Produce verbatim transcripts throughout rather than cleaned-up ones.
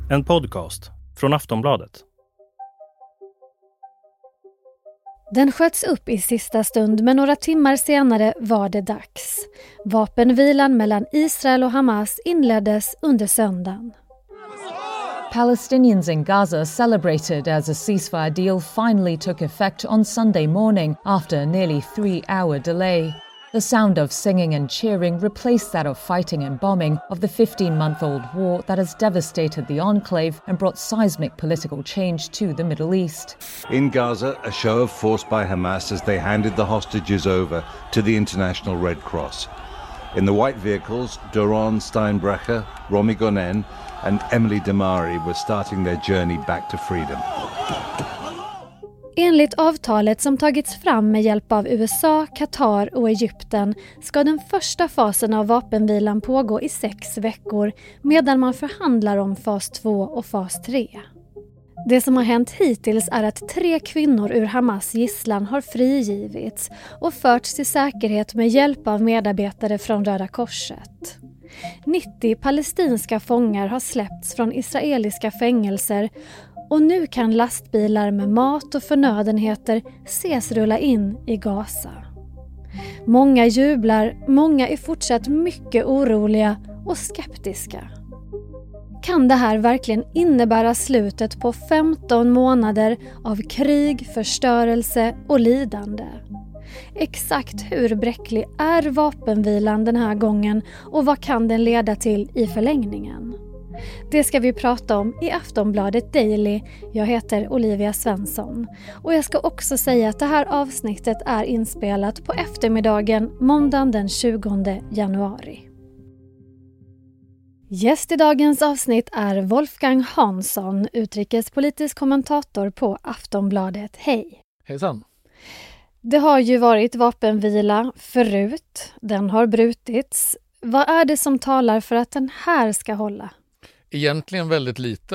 En podcast från Aftonbladet. Den sköts upp i sista stund, men några timmar senare var det dags. Vapenvilan mellan Israel och Hamas inleddes under söndagen. Palestinians in Gaza celebrated as a ceasefire deal finally took effect on Sunday morning after a nearly three-hour delay. The sound of singing and cheering replaced that of fighting and bombing of the fifteen-month-old war that has devastated the enclave and brought seismic political change to the Middle East. In Gaza, a show of force by Hamas as they handed the hostages over to the International Red Cross. In the white vehicles, Doron Steinbrecher, Romy Gonen and Emily Damari were starting their journey back to freedom. Enligt avtalet som tagits fram med hjälp av U S A, Qatar och Egypten ska den första fasen av vapenvilan pågå i sex veckor medan man förhandlar om fas två och fas tre. Det som har hänt hittills är att tre kvinnor ur Hamas gisslan har frigivits och förts till säkerhet med hjälp av medarbetare från Röda Korset. nittio palestinska fångar har släppts från israeliska fängelser och nu kan lastbilar med mat och förnödenheter ses rulla in i Gaza. Många jublar, många är fortsatt mycket oroliga och skeptiska. Kan det här verkligen innebära slutet på femton månader av krig, förstörelse och lidande? Exakt hur bräcklig är vapenvilan den här gången och vad kan den leda till i förlängningen? Det ska vi prata om i Aftonbladet Daily. Jag heter Olivia Svensson. Och jag ska också säga att det här avsnittet är inspelat på eftermiddagen måndagen den tjugonde januari. Gäst i dagens avsnitt är Wolfgang Hansson, utrikespolitisk kommentator på Aftonbladet. Hej! Hejsan! Det har ju varit vapenvila förut. Den har brutits. Vad är det som talar för att den här ska hålla? Egentligen väldigt lite.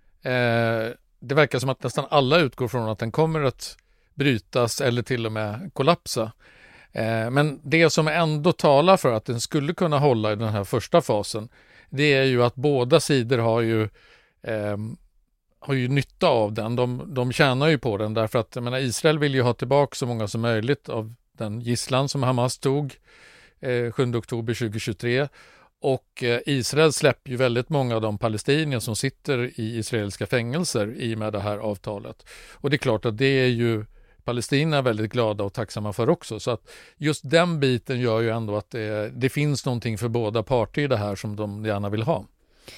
Eh, det verkar som att nästan alla utgår från att den kommer att brytas eller till och med kollapsa. Eh, men det som ändå talar för att den skulle kunna hålla i den här första fasen, det är ju att båda sidor har ju, eh, har ju nytta av den. De, de tjänar ju på den därför att jag menar, Israel vill ju ha tillbaka så många som möjligt av den gisslan som Hamas tog eh, sjunde oktober tjugohundratjugotre. Och Israel släpper ju väldigt många av de palestinier som sitter i israeliska fängelser i och med det här avtalet. Och det är klart att det är ju palestinierna väldigt glada och tacksamma för också. Så att just den biten gör ju ändå att det, det finns någonting för båda parter i det här som de gärna vill ha.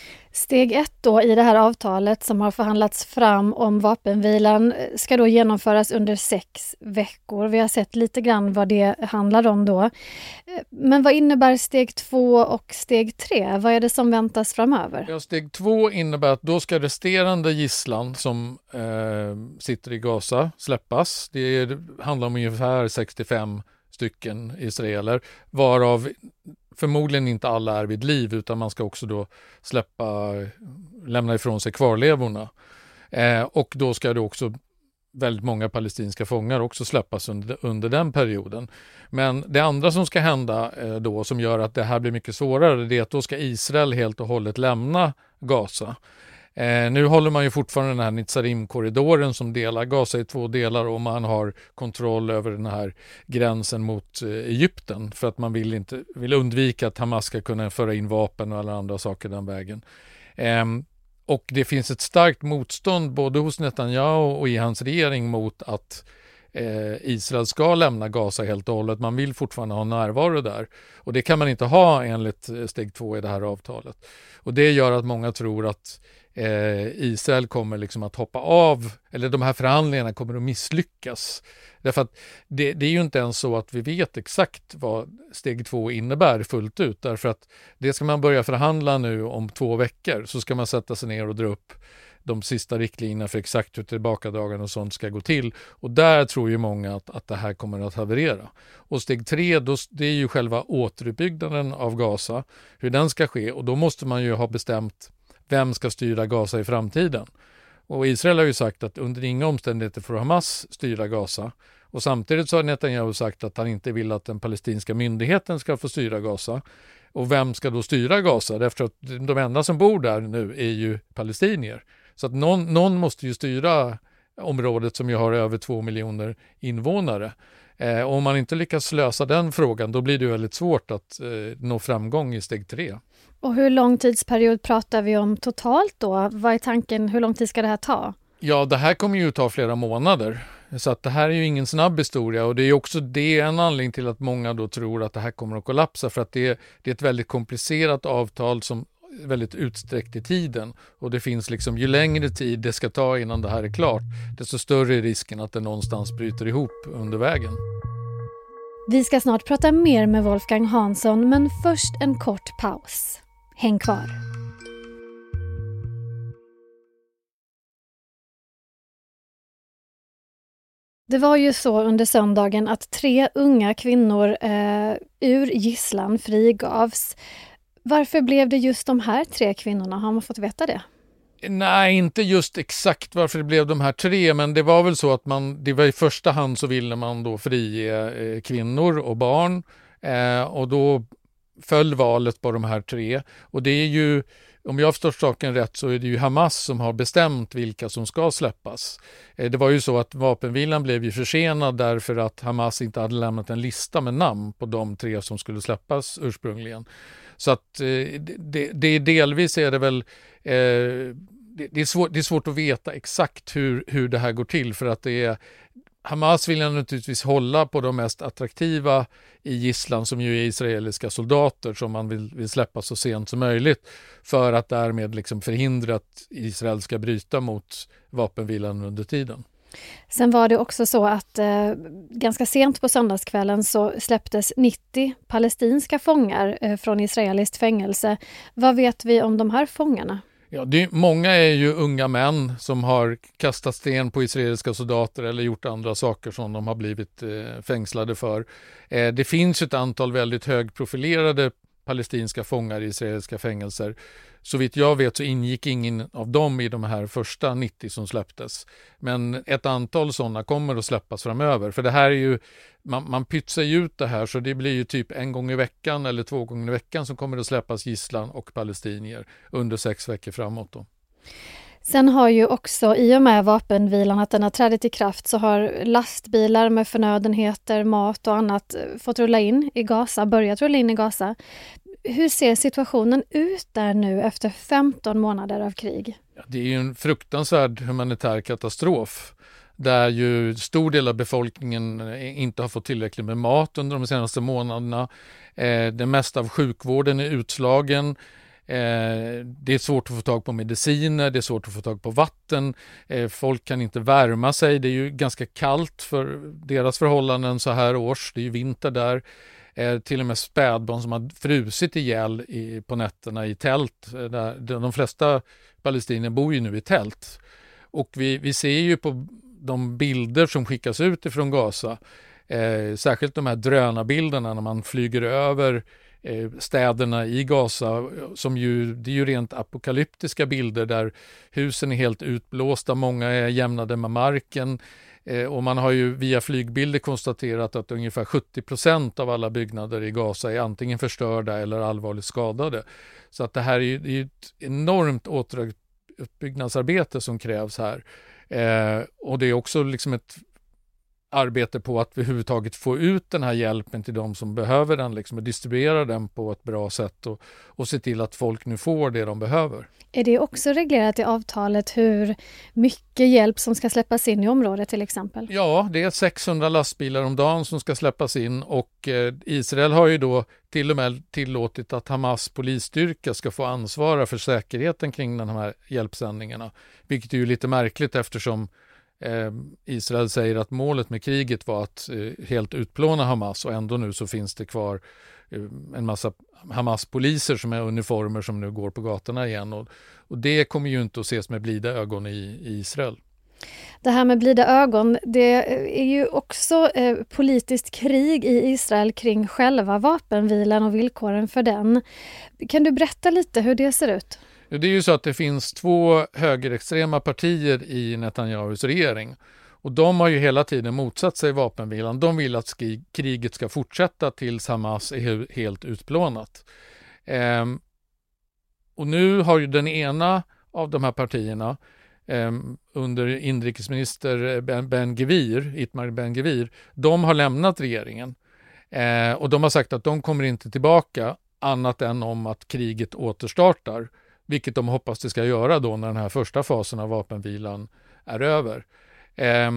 Steg ett då i det här avtalet som har förhandlats fram om vapenvilan ska då genomföras under sex veckor. Vi har sett lite grann vad det handlar om då. Men vad innebär steg två och steg tre? Vad är det som väntas framöver? Ja, steg två innebär att då ska resterande gisslan som eh, sitter i Gaza släppas. Det är, handlar om ungefär sextiofem stycken israeler, varav förmodligen inte alla är vid liv utan man ska också då släppa, lämna ifrån sig kvarlevorna. Eh, och då ska det också väldigt många palestinska fångar också släppas under, under den perioden. Men det andra som ska hända eh, då som gör att det här blir mycket svårare, det är att då ska Israel helt och hållet lämna Gaza. Eh, nu håller man ju fortfarande den här Nitzarim-korridoren som delar Gaza i två delar och man har kontroll över den här gränsen mot eh, Egypten för att man vill, inte, vill undvika att Hamas ska kunna föra in vapen och alla andra saker den vägen. Eh, och det finns ett starkt motstånd både hos Netanyahu och i hans regering mot att eh, Israel ska lämna Gaza helt och hållet. Man vill fortfarande ha närvaro där och det kan man inte ha enligt steg två i det här avtalet. Och det gör att många tror att Eh, Israel kommer liksom att hoppa av eller de här förhandlingarna kommer att misslyckas. Därför att det, det är ju inte ens så att vi vet exakt vad steg två innebär fullt ut. Därför att det ska man börja förhandla nu om två veckor så ska man sätta sig ner och dra upp de sista riktlinjerna för exakt hur tillbakadragande och sånt ska gå till. Och där tror ju många att, att det här kommer att haverera. Och steg tre, då, det är ju själva återuppbyggnaden av Gaza, hur den ska ske och då måste man ju ha bestämt vem ska styra Gaza i framtiden? Och Israel har ju sagt att under inga omständigheter får Hamas styra Gaza. Och samtidigt så har Netanyahu sagt att han inte vill att den palestinska myndigheten ska få styra Gaza. Och vem ska då styra Gaza? Därför att de enda som bor där nu är ju palestinier. Så att någon, någon måste ju styra området som ju har över två miljoner invånare. Eh, om man inte lyckas lösa den frågan, då blir det väldigt svårt att eh, nå framgång i steg tre. Och hur lång tidsperiod pratar vi om totalt då? Vad är tanken? Hur lång tid ska det här ta? Ja, det här kommer ju ta flera månader. Så att det här är ju ingen snabb historia, och det är också det en anledning till att många då tror att det här kommer att kollapsa, för att det, det är ett väldigt komplicerat avtal som är väldigt utsträckt i tiden, och det finns liksom, ju längre tid det ska ta innan det här är klart, desto större är risken att det någonstans bryter ihop under vägen. Vi ska snart prata mer med Wolfgang Hansson, men först en kort paus. Häng kvar. Det var ju så under söndagen att tre unga kvinnor eh, ur gisslan frigavs. Varför blev det just de här tre kvinnorna? Har man fått veta det? Nej, inte just exakt varför det blev de här tre, men det var väl så att man, det var i första hand så ville man då frige eh, kvinnor och barn, eh, och då föll valet på de här tre. Och det är ju, om jag förstår saken rätt, så är det ju Hamas som har bestämt vilka som ska släppas. Eh, det var ju så att vapenvilan blev ju försenad därför att Hamas inte hade lämnat en lista med namn på de tre som skulle släppas ursprungligen. Så att eh, det, det delvis är det väl eh, det, det, är svårt, det är svårt att veta exakt hur, hur det här går till, för att det är Hamas vill naturligtvis hålla på de mest attraktiva i gisslan, som ju är israeliska soldater som man vill, vill släppa så sent som möjligt, för att därmed liksom förhindra att Israel ska bryta mot vapenvilan under tiden. Sen var det också så att eh, ganska sent på söndagskvällen så släpptes nittio palestinska fångar eh, från israeliskt fängelse. Vad vet vi om de här fångarna? Ja, det, många är ju unga män som har kastat sten på israeliska soldater eller gjort andra saker som de har blivit eh, fängslade för. Eh, det finns ett antal väldigt högprofilerade palestinska fångar i israeliska fängelser. Så vitt jag vet så ingick ingen av dem i de här första nittio som släpptes. Men ett antal sådana kommer att släppas framöver. För det här är ju, man, man pytsar ju ut det här, så det blir ju typ en gång i veckan eller två gånger i veckan som kommer att släppas gisslan och palestinier under sex veckor framåt då. Sen har ju också, i och med vapenvilan, att den har trädit i kraft, så har lastbilar med förnödenheter, mat och annat fått rulla in i Gaza, börjat rulla in i Gaza. Hur ser situationen ut där nu efter femton månader av krig? Ja, det är ju en fruktansvärd humanitär katastrof, där ju stor del av befolkningen inte har fått tillräckligt med mat under de senaste månaderna. Eh, det mesta av sjukvården är utslagen. Eh, det är svårt att få tag på mediciner, det är svårt att få tag på vatten, eh, folk kan inte värma sig, det är ju ganska kallt för deras förhållanden så här års, det är ju vinter där, eh, till och med spädbarn som har frusit ihjäl i, på nätterna i tält, där, de flesta palestinier bor ju nu i tält, och vi, vi ser ju på de bilder som skickas ut ifrån Gaza, eh, särskilt de här drönarbilderna när man flyger över städerna i Gaza, som ju, det är ju rent apokalyptiska bilder där husen är helt utblåsta, många är jämnade med marken, eh, och man har ju via flygbilder konstaterat att ungefär sjuttio procent av alla byggnader i Gaza är antingen förstörda eller allvarligt skadade. Så att det här är ju, det är ju ett enormt återuppbyggnadsarbete som krävs här, eh, och det är också liksom ett arbete på att vi överhuvudtaget få ut den här hjälpen till de som behöver den, liksom, och distribuera den på ett bra sätt och, och se till att folk nu får det de behöver. Är det också reglerat i avtalet hur mycket hjälp som ska släppas in i området till exempel? Ja, det är sexhundra lastbilar om dagen som ska släppas in, och eh, Israel har ju då till och med tillåtit att Hamas polisstyrka ska få ansvara för säkerheten kring de här hjälpsändningarna, vilket är ju lite märkligt eftersom Eh, Israel säger att målet med kriget var att eh, helt utplåna Hamas, och ändå nu så finns det kvar eh, en massa Hamas-poliser som är uniformer som nu går på gatorna igen, och, och det kommer ju inte att ses med blida ögon i, i Israel. Det här med blida ögon, det är ju också eh, politiskt krig i Israel kring själva vapenvilan och villkoren för den. Kan du berätta lite hur det ser ut? Det är ju så att det finns två högerextrema partier i Netanyahus regering, och de har ju hela tiden motsatt sig vapenvilan. De vill att kriget ska fortsätta tills Hamas är helt utplånat. Eh, och nu har ju den ena av de här partierna eh, under inrikesminister Ben, Ben Gvir, Itmar Ben Gvir, de har lämnat regeringen. Eh, och de har sagt att de kommer inte tillbaka annat än om att kriget återstartar, vilket de hoppas det ska göra då när den här första fasen av vapenvilan är över. Eh,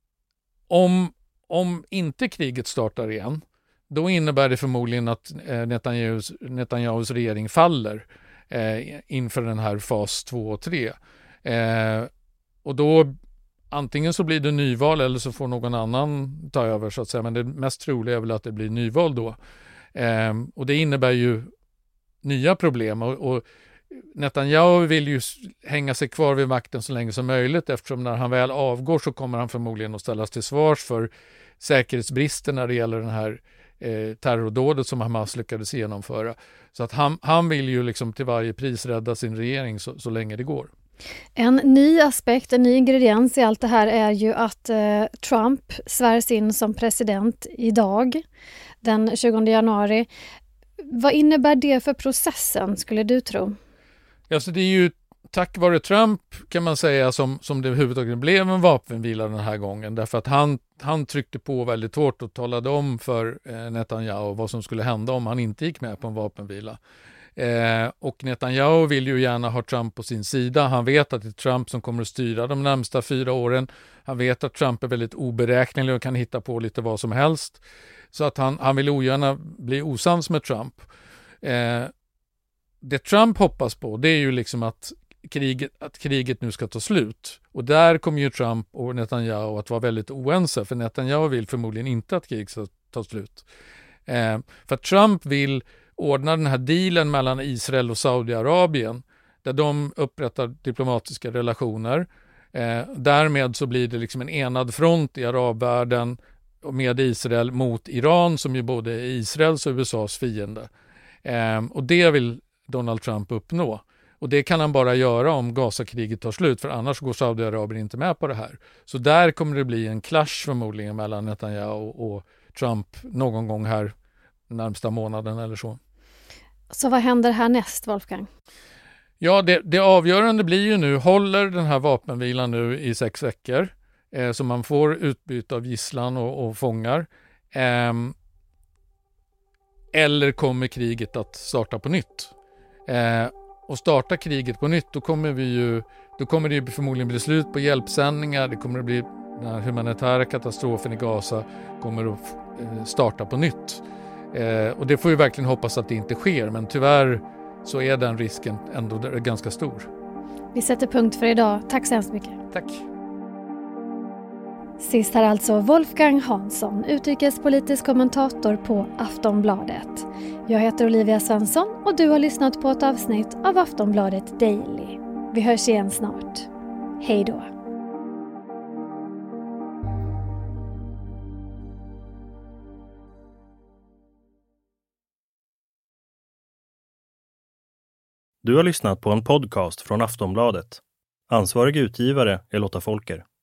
om, om inte kriget startar igen, då innebär det förmodligen att eh, Netanyahus, Netanyahus regering faller eh, inför den här fas två och tre. Eh, och då antingen så blir det nyval eller så får någon annan ta över så att säga, men det mest troliga är väl att det blir nyval då. Eh, och det innebär ju nya problem och, och Netanyahu vill ju hänga sig kvar vid makten så länge som möjligt, eftersom när han väl avgår så kommer han förmodligen att ställas till svars för säkerhetsbrister när det gäller den här eh, terrordådet som Hamas lyckades genomföra. Så att han, han vill ju liksom till varje pris rädda sin regering så, så länge det går. En ny aspekt, en ny ingrediens i allt det här är ju att eh, Trump svärs in som president idag, den tjugonde januari. Vad innebär det för processen, skulle du tro? Ja, så det är ju tack vare Trump kan man säga som, som det överhuvudtaget blev en vapenvila den här gången. Därför att han, han tryckte på väldigt hårt och talade om för eh, Netanyahu vad som skulle hända om han inte gick med på en vapenvila. Eh, och Netanyahu vill ju gärna ha Trump på sin sida. Han vet att det är Trump som kommer att styra de närmsta fyra åren. Han vet att Trump är väldigt oberäknelig och kan hitta på lite vad som helst. Så att han, han vill ogärna bli osams med Trump. Eh, det Trump hoppas på, det är ju liksom att kriget, att kriget nu ska ta slut. Och där kommer ju Trump och Netanyahu att vara väldigt oense. För Netanyahu vill förmodligen inte att kriget ska ta slut. Eh, för att Trump vill ordna den här dealen mellan Israel och Saudiarabien där de upprättar diplomatiska relationer. Eh, därmed så blir det liksom en enad front i arabvärlden med Israel mot Iran som ju både är Israels och U S A:s fiende. Eh, och det vill Donald Trump uppnå. Och det kan han bara göra om Gazakriget tar slut, för annars går Saudiarabien inte med på det här. Så där kommer det bli en clash förmodligen mellan Netanyahu och Trump någon gång här närmsta månaden eller så. Så vad händer härnäst, Wolfgang? Ja, det, det avgörande blir ju nu, håller den här vapenvilan nu i sex veckor eh, så man får utbyte av gisslan och, och fångar. Eh, eller kommer kriget att starta på nytt? Eh, och starta kriget på nytt, då kommer vi ju, då kommer det förmodligen bli slut på hjälpsändningar. Det kommer att bli den här humanitära katastrofen i Gaza kommer att eh, starta på nytt. Eh, och det får vi verkligen hoppas att det inte sker, men tyvärr så är den risken ändå ganska stor. Vi sätter punkt för idag. Tack så hemskt mycket. Tack. Sist här alltså Wolfgang Hansson, utrikespolitisk kommentator på Aftonbladet. Jag heter Olivia Svensson och du har lyssnat på ett avsnitt av Aftonbladet Daily. Vi hörs igen snart. Hej då. Du har lyssnat på en podcast från Aftonbladet. Ansvarig utgivare är Lotta Folker.